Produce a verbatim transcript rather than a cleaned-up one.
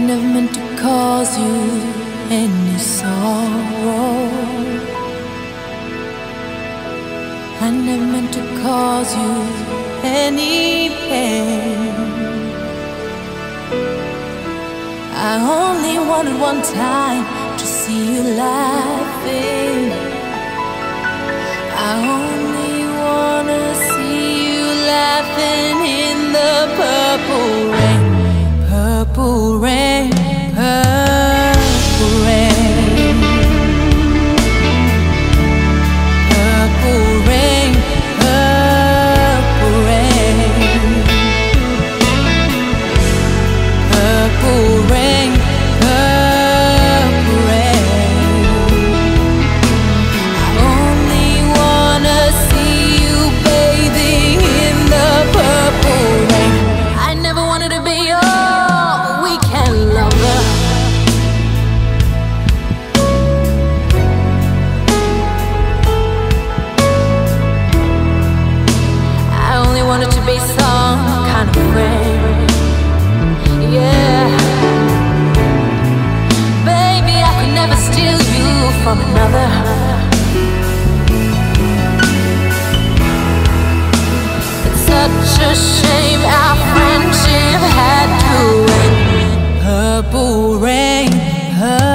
never meant to cause you any sorrow. I never meant to cause you any pain. I only wanted one time to see you laughing. I only wanna see you laughing in the purple rain. Purple rain, purple rain, purple rain, purple rain, purple rain, purple rain. I only wanna see you bathing in the purple rain. I never wanted to be your wanted to be some kind of friend, yeah. Baby, I could never steal you from another. It's such a shame our friendship had to end. Purple rain, purple